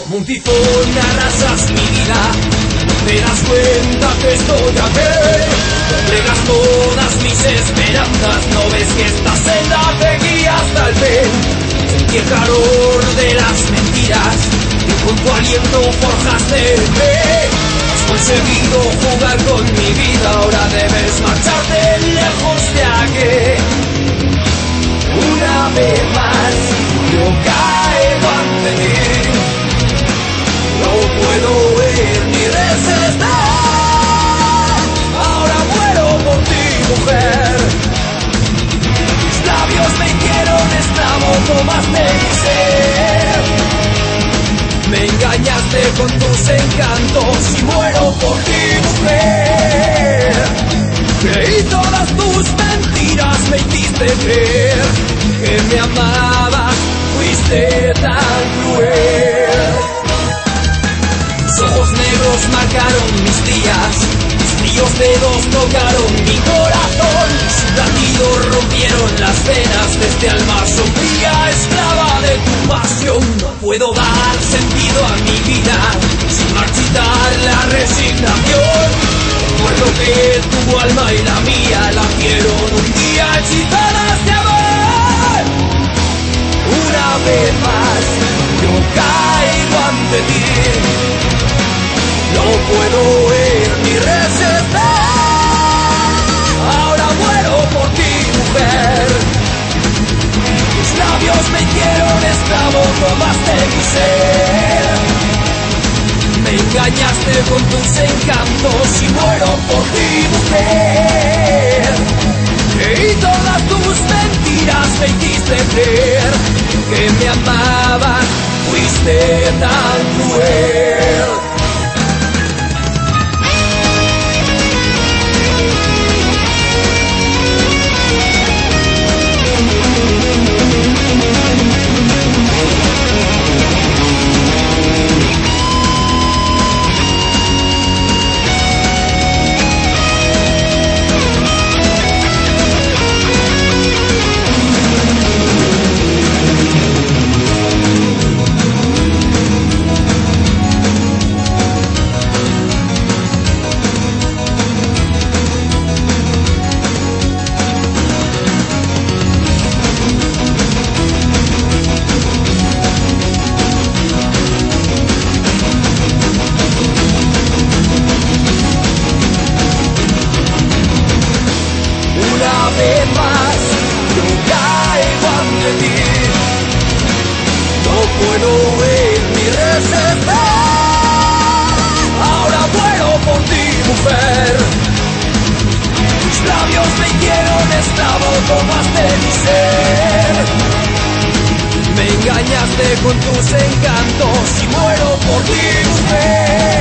Como un tifón arrasas mi vida, no te das cuenta que estoy aquí. Entregas todas mis esperanzas, no ves que esta senda te guía hasta el fin. Sentí el calor de las mentiras y con tu aliento forjaste en mí. Has conseguido jugar con mi vida, ahora debes marcharte lejos de aquí. Una vez más yo caigo ante ti. No puedo huir ni resistir. Ahora muero por ti, mujer. Tus labios me hicieron esclavo, tomaste mi ser. Me engañaste con tus encantos y muero por ti, mujer. Creí todas tus mentiras, me hiciste creer que me amabas, fuiste tan cruel. Tus ojos negros marcaron mis días, tus fríos dedos tocaron mi corazón. Sus latidos rompieron las venas de este alma sombría, esclava de tu pasión. No puedo dar sentido a mi vida sin marchitar la resignación. Recuerdo que tu alma y la mía nacieron un día hechizadas de amor. Una vez más yo caigo ante ti. No puedo huir ni resistir. Ahora muero por ti, mujer. Tus labios me hicieron esclavo, tomaste mi ser. Me engañaste con tus encantos y muero por ti, mujer. Creí todas tus mentiras, me hiciste creer que me amabas, fuiste tan cruel. Puedo huir ni resistir. Ahora muero por ti, mujer. Tus labios me hicieron esclavo, tomaste mi ser. Me engañaste con tus encantos y muero por ti, mujer.